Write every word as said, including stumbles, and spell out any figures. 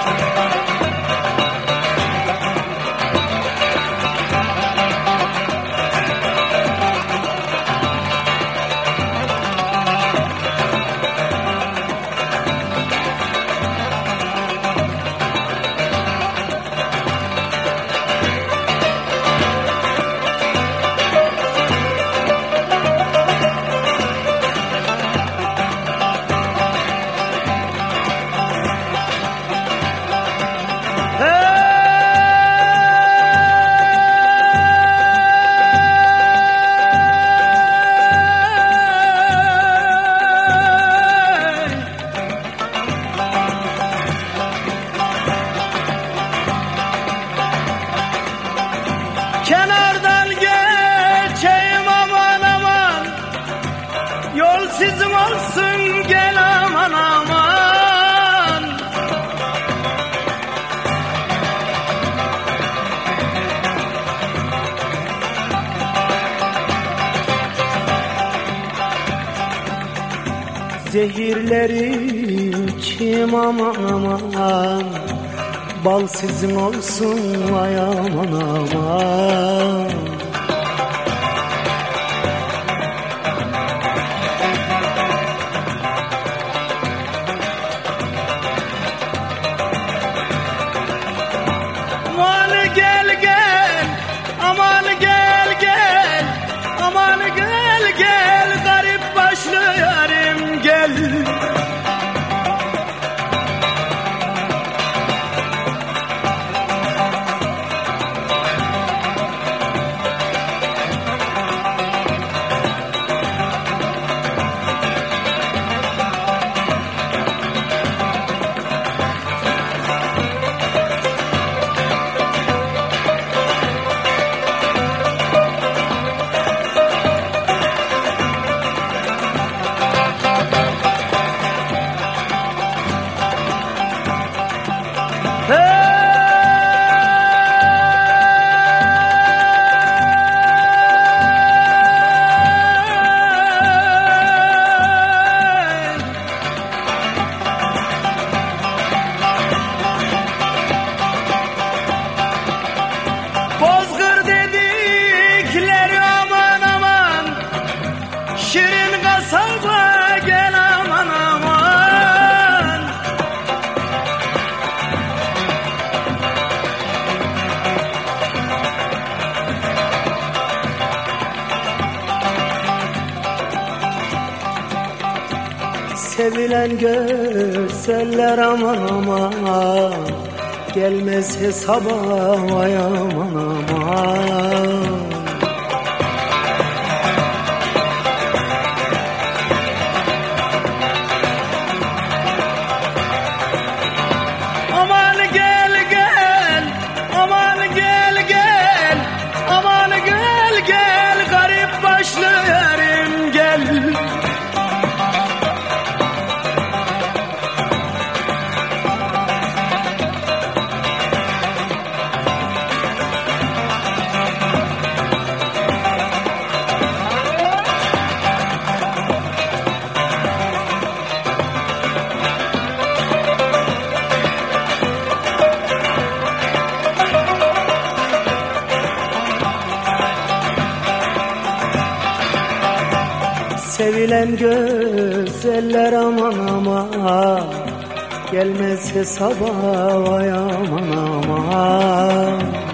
Kenardan geçeyim aman aman, yol sizin olsun gel aman aman. Zehirleri içim aman aman, bal sizin olsun vay aman aman. Aman gel gel, aman gel gel, aman gel gel, garip başlı yarim gel. Bozkır dedikleri aman aman, şirin kasaba gel aman aman. Sevilen gözeller aman aman, gelmez hesaba vay aman aman. Aman gel gel, aman gel gel, aman gel gel, garip başlı yarim gel. Sevilen gözeller aman aman, gelmez hesaba vay aman aman.